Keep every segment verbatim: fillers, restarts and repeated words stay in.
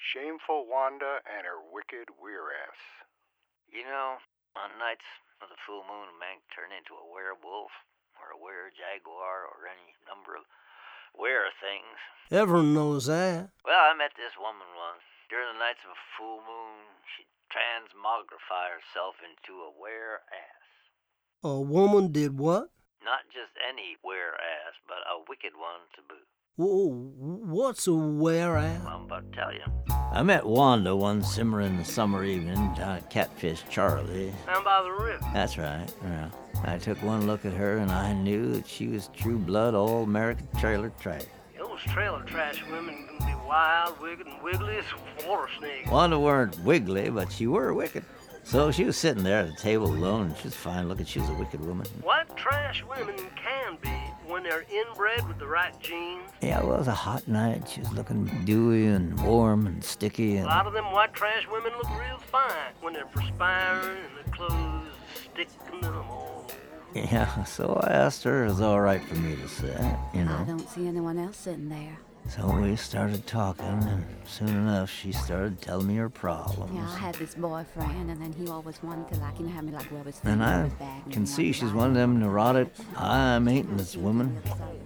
Shameful Wanda and her wicked weir-ass. You know, on nights of the full moon, a man can turn into a werewolf or a were-jaguar or any number of were things. Everyone knows that. Well, I met this woman once. During the nights of a full moon, she'd transmogrify herself into a were-ass. A woman did what? Not just any were-ass, but a wicked one to boot. Whoa, what's a were-ass? Well, I'm about to tell you. I met Wanda one simmering summer evening down at Catfish Charlie. Down by the river. That's right, yeah. I took one look at her and I knew that she was true blood all-American trailer trash. Those trailer trash women can be wild, wicked, and wiggly as water snakes. Wanda weren't wiggly, but she were wicked. So she was sitting there at the table alone, and she was fine looking. She was a wicked woman. What trash women can be when they're inbred with the right genes. Yeah, well, it was a hot night. She was looking dewy and warm and sticky. And a lot of them white trash women look real fine when they're perspiring and their clothes sticking to them all. Yeah, so I asked her if it was all right for me to sit, you know. I don't see anyone else sitting there. So we started talking, and soon enough, she started telling me her problems. Yeah, I had this boyfriend, and then he always wanted to, like, you know, have me, like, rub his And I can see she's one of them neurotic, high-maintenance women.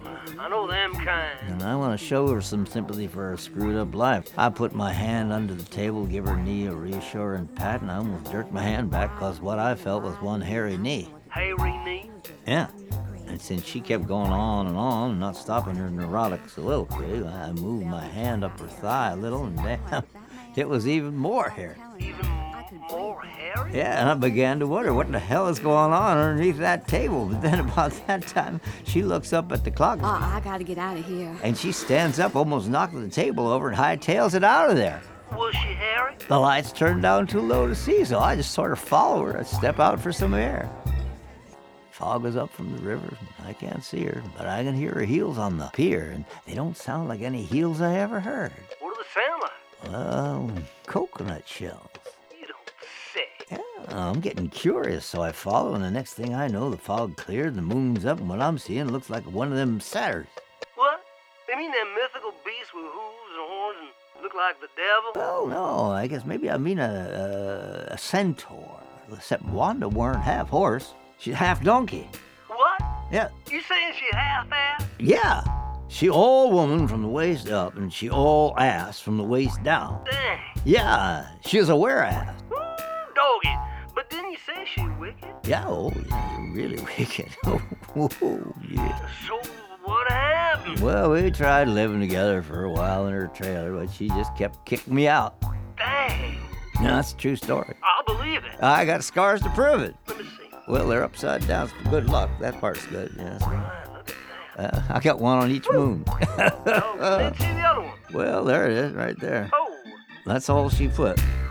I know them kind. And I want to show her some sympathy for her screwed-up life. I put my hand under the table, give her knee a reassuring pat, and I almost jerked my hand back because what I felt was one hairy knee. Hairy knee? Yeah. And since she kept going on and on and not stopping her neurotic soliloquy, I moved my hand up her thigh a little, and damn, it was even more hairy. Even more hairy? Yeah, and I began to wonder what the hell is going on underneath that table. But then about that time, she looks up at the clock. Oh, I gotta get out of here. And she stands up, almost knocking the table over, and hightails it out of there. Was she hairy? The lights turned down too low to see, so I just sort of follow her and step out for some air. Fog is up from the river. I can't see her, but I can hear her heels on the pier, and they don't sound like any heels I ever heard. What do they sound like? Well, coconut shells. You don't say. Yeah, I'm getting curious, so I follow, and the next thing I know, the fog cleared, the moon's up, and what I'm seeing looks like one of them satyrs. What? You mean them mythical beasts with hooves and horns and look like the devil? Well, no, I guess maybe I mean a, a, a centaur, except Wanda weren't half horse. She's half donkey. What? Yeah. You saying she half-ass? Yeah. She all woman from the waist up, and she all ass from the waist down. Dang. Yeah, she was a were-ass. Ooh, doggy. But didn't you say she wicked? Yeah, oh, yeah, you're really wicked. Oh, yeah. So what happened? Well, we tried living together for a while in her trailer, but she just kept kicking me out. Dang. No, that's a true story. I'll believe it. I got scars to prove it. Let me see. Well, they're upside down. So good luck. That part's good. Yeah. Right, look at that. Uh, I got one on each moon. Oh, let's see the other one. Well, there it is, right there. Oh. That's all she put.